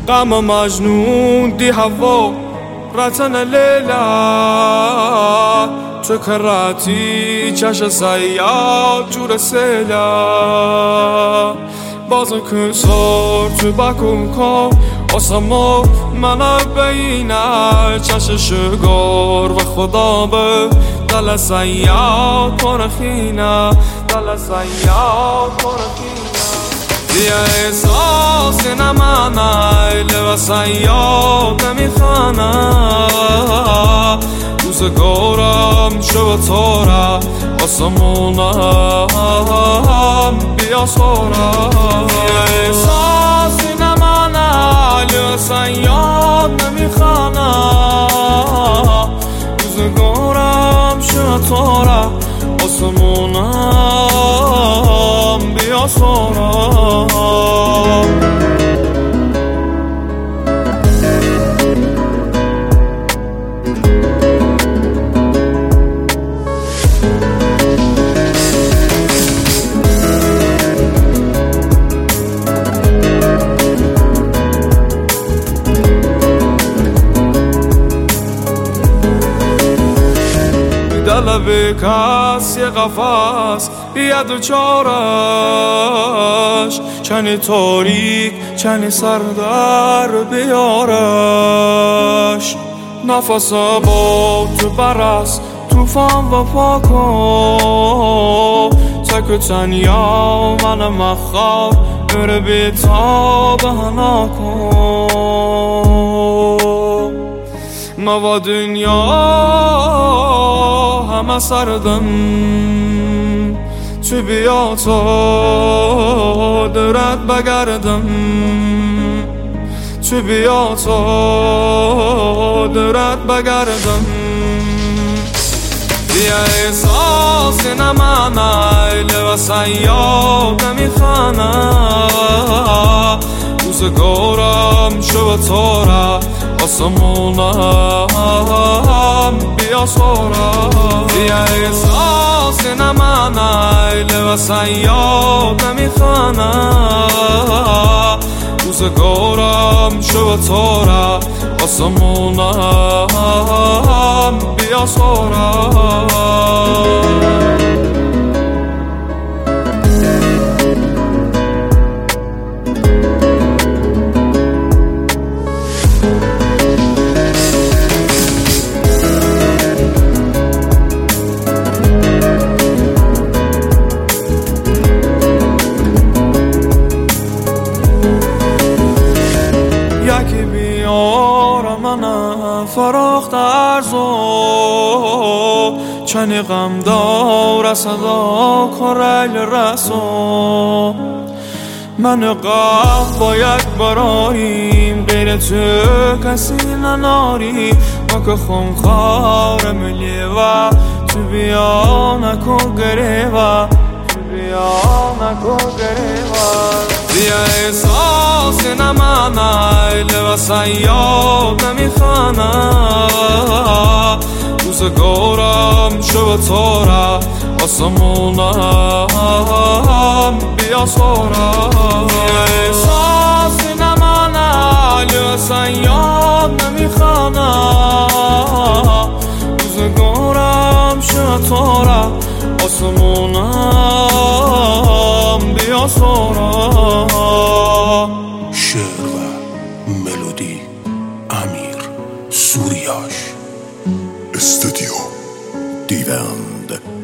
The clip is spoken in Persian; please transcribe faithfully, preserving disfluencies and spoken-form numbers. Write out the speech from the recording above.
غم مجنون دی هوا رتن لیلا تو کراتی چش سیاد جور سیلا بازن کنسار تو بکن کن آسما من بینه چش شگار و خدا به دل سیاد پرخینه دل سیاد پرخینه بیا احساس نمانه لبا سیاد نمیخانه روزگارم شو تاره آسمونم بیا ساره بیا احساس نمانه لبا سیاد نمیخانه روزگارم شو تاره آسمونم بیا ساره دل کس یه قفص یه دو چارش چنی تاریک چنی سردر بیارش نفس با تو برس توفان و پاکو تک و تنیا من مخواب اره بیتا بهنا کن ما دنیا همه سردم تو بیا تا درت بگردم تو بیا تا درت بگردم بیا احساس نمانه لبا سیاد نمیخانه روزگارم شو تاره آسمونم بیا ساره بیا احساس نمانه لبا سیاد نمیخانه روزگارم شو تاره آسمونم بیا ساره یکی بیار من فراخت ارزو چنی غم دار صدا کریل رسو من قف باید براریم غیر تو کسی نناری ما که خونخوار ملی و تو بیا نکن گریوه تو بیا نکن گریوه بیا احساس نمانه لبا سیاد نمیخانه روزگارم شو تاره آسمونم بیا ساره بیا احساس نمانه لبا سیاد نمیخانه روزگارم شو تاره آسمونم بیا ساره شعر و ملودی امیر سوریاش، استودیو دیوند.